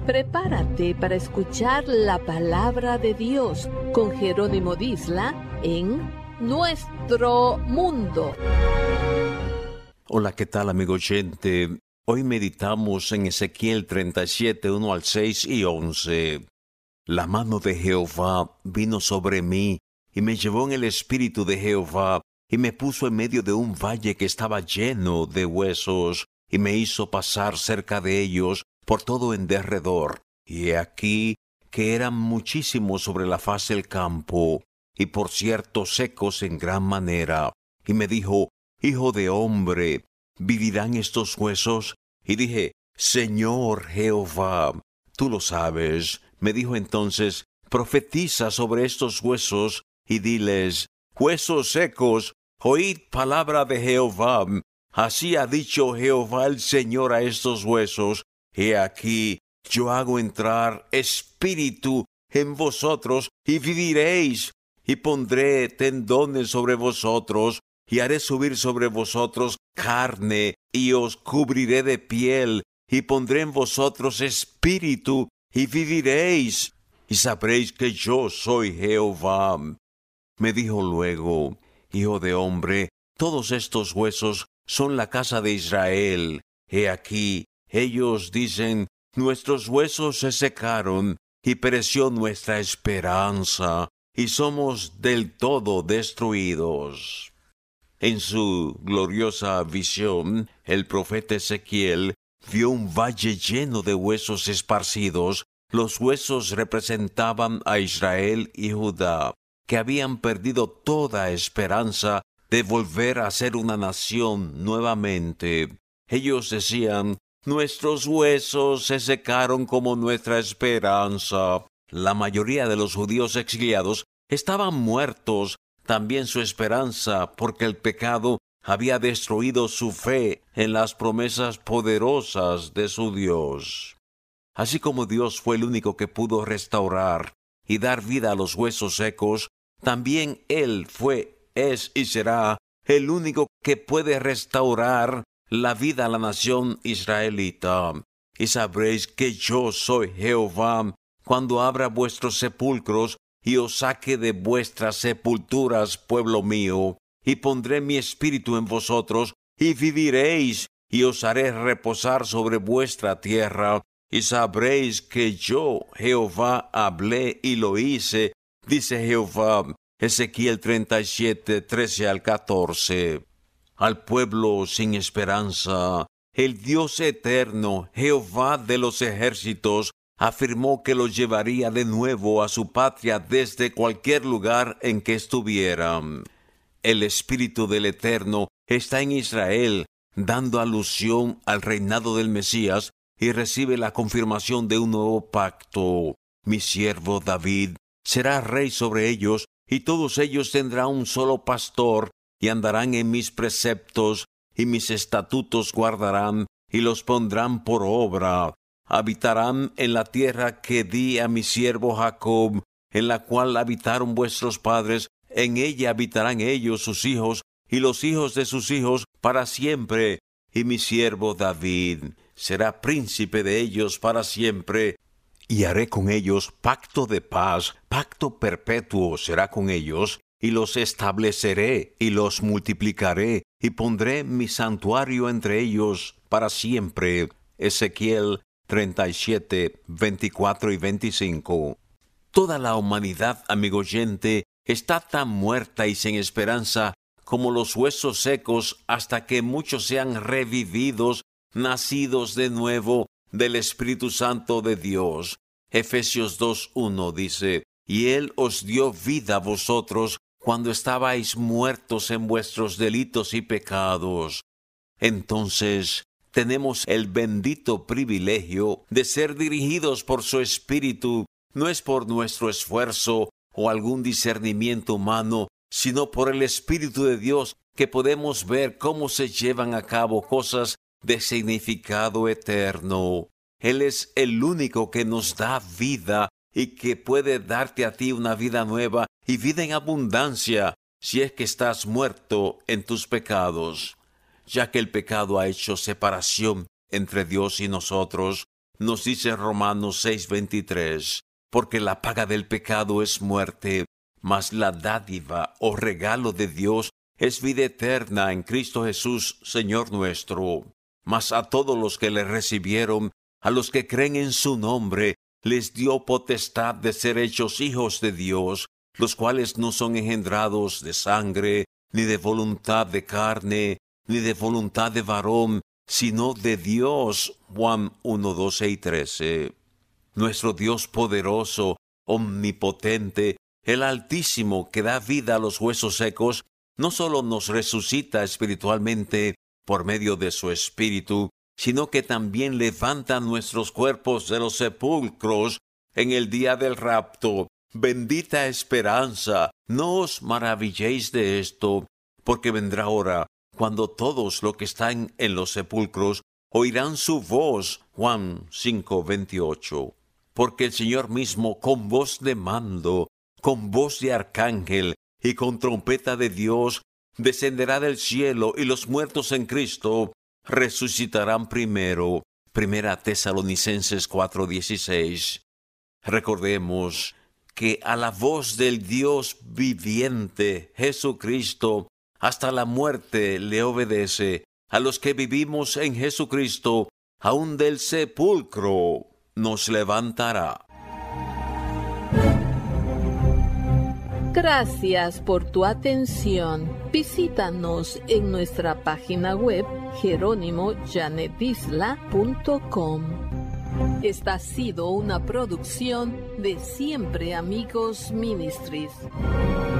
Prepárate para escuchar la palabra de Dios con Jerónimo Disla en Nuestro Mundo. Hola, ¿qué tal, amigo oyente? Hoy meditamos en Ezequiel 37, 1 al 6 y 11. La mano de Jehová vino sobre mí y me llevó en el espíritu de Jehová y me puso en medio de un valle que estaba lleno de huesos y me hizo pasar cerca de ellos por todo en derredor. Y he aquí que eran muchísimos sobre la faz del campo y por cierto secos en gran manera. Y me dijo: Hijo de hombre, ¿vivirán estos huesos? Y dije: Señor Jehová, tú lo sabes. Me dijo entonces: profetiza sobre estos huesos y diles: huesos secos, oíd palabra de Jehová. Así ha dicho Jehová el Señor a estos huesos: he aquí, yo hago entrar espíritu en vosotros y viviréis, y pondré tendones sobre vosotros, y haré subir sobre vosotros carne, y os cubriré de piel, y pondré en vosotros espíritu, y viviréis, y sabréis que yo soy Jehová. Me dijo luego: Hijo de hombre, todos estos huesos son la casa de Israel. He aquí, ellos dicen: nuestros huesos se secaron, y pereció nuestra esperanza, y somos del todo destruidos. En su gloriosa visión, el profeta Ezequiel vio un valle lleno de huesos esparcidos. Los huesos representaban a Israel y Judá, que habían perdido toda esperanza de volver a ser una nación nuevamente. Ellos decían: nuestros huesos se secaron como nuestra esperanza. La mayoría de los judíos exiliados estaban muertos, también su esperanza, porque el pecado había destruido su fe en las promesas poderosas de su Dios. Así como Dios fue el único que pudo restaurar y dar vida a los huesos secos, también Él fue, es y será el único que puede restaurar la vida a la nación israelita. Y sabréis que yo soy Jehová, cuando abra vuestros sepulcros y os saque de vuestras sepulturas, pueblo mío, y pondré mi espíritu en vosotros, y viviréis, y os haré reposar sobre vuestra tierra, y sabréis que yo, Jehová, hablé y lo hice, dice Jehová. Ezequiel 37, 13 al 14. Al pueblo sin esperanza, el Dios eterno, Jehová de los ejércitos, afirmó que los llevaría de nuevo a su patria desde cualquier lugar en que estuvieran. El Espíritu del Eterno está en Israel, dando alusión al reinado del Mesías, y recibe la confirmación de un nuevo pacto. Mi siervo David será rey sobre ellos, y todos ellos tendrán un solo pastor, y andarán en mis preceptos, y mis estatutos guardarán, y los pondrán por obra. Habitarán en la tierra que di a mi siervo Jacob, en la cual habitaron vuestros padres, en ella habitarán ellos, sus hijos, y los hijos de sus hijos, para siempre. Y mi siervo David será príncipe de ellos para siempre, y haré con ellos pacto de paz, pacto perpetuo será con ellos, y los estableceré, y los multiplicaré, y pondré mi santuario entre ellos para siempre. Ezequiel 37, 24 y 25. Toda la humanidad, amigo oyente, está tan muerta y sin esperanza como los huesos secos, hasta que muchos sean revividos, nacidos de nuevo del Espíritu Santo de Dios. Efesios 2:1 dice: y Él os dio vida a vosotros cuando estabais muertos en vuestros delitos y pecados. Entonces, tenemos el bendito privilegio de ser dirigidos por su Espíritu. No es por nuestro esfuerzo o algún discernimiento humano, sino por el Espíritu de Dios, que podemos ver cómo se llevan a cabo cosas de significado eterno. Él es el único que nos da vida y que puede darte a ti una vida nueva y vida en abundancia, si es que estás muerto en tus pecados. Ya que el pecado ha hecho separación entre Dios y nosotros, nos dice Romanos 6:23, porque la paga del pecado es muerte, mas la dádiva o regalo de Dios es vida eterna en Cristo Jesús, Señor nuestro. Mas a todos los que le recibieron, a los que creen en su nombre, les dio potestad de ser hechos hijos de Dios, los cuales no son engendrados de sangre, ni de voluntad de carne, ni de voluntad de varón, sino de Dios. Juan 1:12 y 13. Nuestro Dios poderoso, omnipotente, el Altísimo, que da vida a los huesos secos, no solo nos resucita espiritualmente por medio de su Espíritu, sino que también levanta nuestros cuerpos de los sepulcros en el día del rapto. Bendita esperanza, no os maravilléis de esto, porque vendrá hora cuando todos los que están en los sepulcros oirán su voz. Juan 5:28. Porque el Señor mismo, con voz de mando, con voz de arcángel y con trompeta de Dios, descenderá del cielo, y los muertos en Cristo resucitarán primero. Primera Tesalonicenses 4:16. Recordemos que a la voz del Dios viviente, Jesucristo, hasta la muerte le obedece. A los que vivimos en Jesucristo, aun del sepulcro nos levantará. Gracias por tu atención. Visítanos en nuestra página web jeronimoyanedisla.com. Esta ha sido una producción de Siempre Amigos Ministries.